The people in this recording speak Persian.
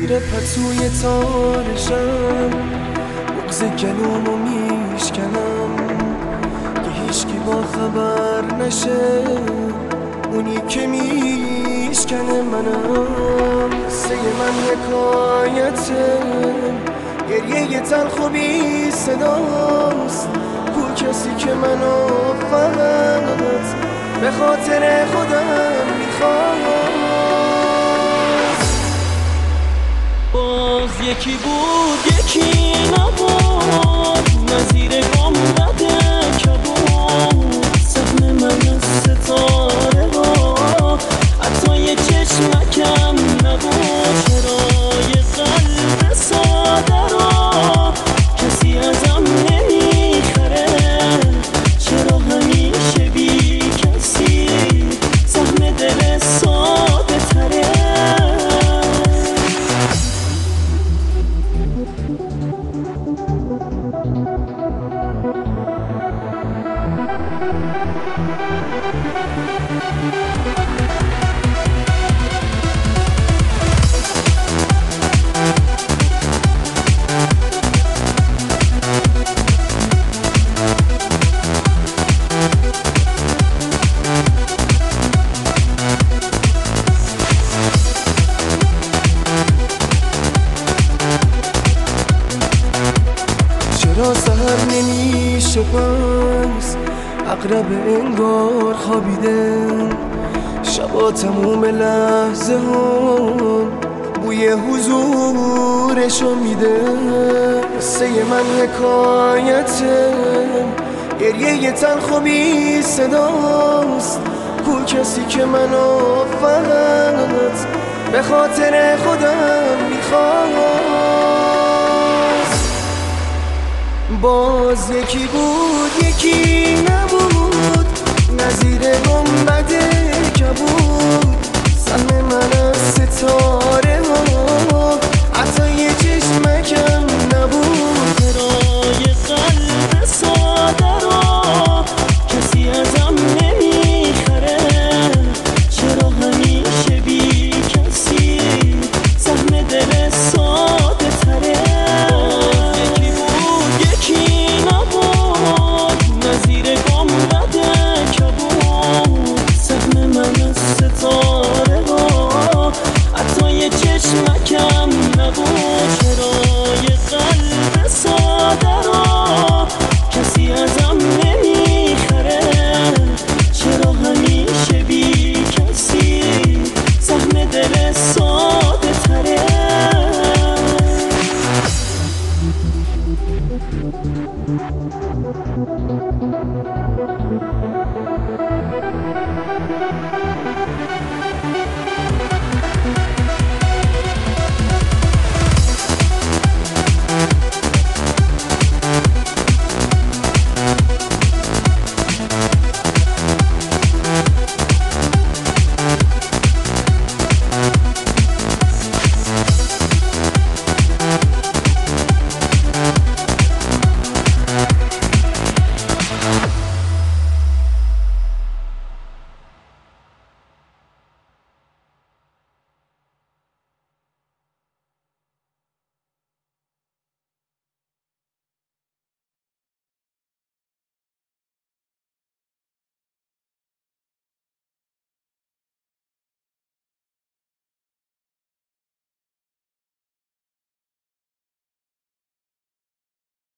زیر پتوی تارشم بغز گلومو میشکنم که هیچکی با خبر نشه، اونی که میشکنه منم. قصه من حکایته، گریه تلخ و بی صداست. کو کسی که منو فقط به خاطر خودم میخواد. باز یکی بود یکی نبود، نظیر گنبد کبود. سهم من از ستاره ها حتی یه چشمکم نبود. چرا یه قلب ساده را کسی ازم نمیخره؟ چرا همیشه بی کسی سهم دل ساده تره؟ چرا سهر نمیشه پس عقرب انگار خوابیده؟ شبا تموم لحظه ها بوی حضورشو میده. قصه من حکایته، گریه تلخ و بی صداست. کو کسی که منو فقط به خاطر خودم میخواد. باز یکی بود یکی